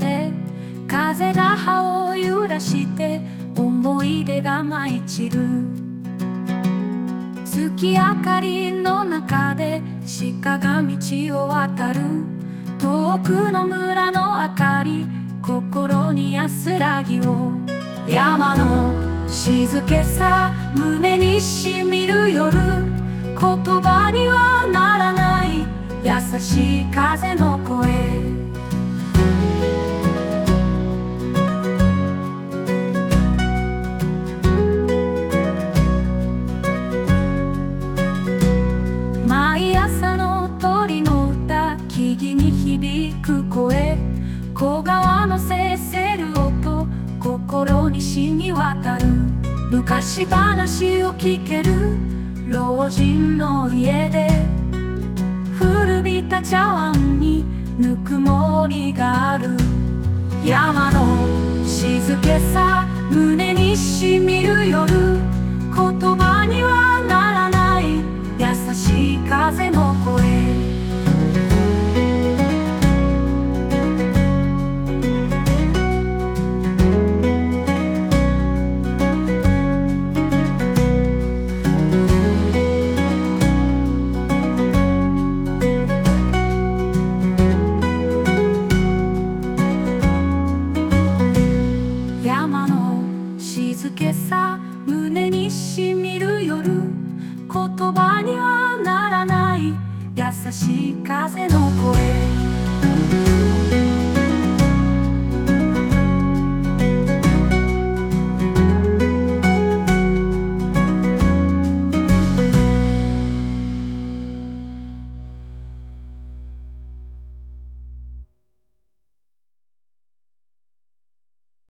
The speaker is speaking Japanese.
へ風が葉を揺らして思い出が舞い散る。月明かりの中で鹿が道を渡る。遠くの村の明かり心に安らぎを。山の静けさ胸にしみる夜、言葉にはならない優しい風の声。毎朝の鳥の歌、木々に響く声、小川のせせる音、心に染み渡る。昔話を聞ける老人の家で、古びた茶碗にぬくもりがある。山の静けさ胸にしみる夜、言葉にはならない優しい風の声。山の静けさ胸にしみる夜、言葉にはならない優しい風の声。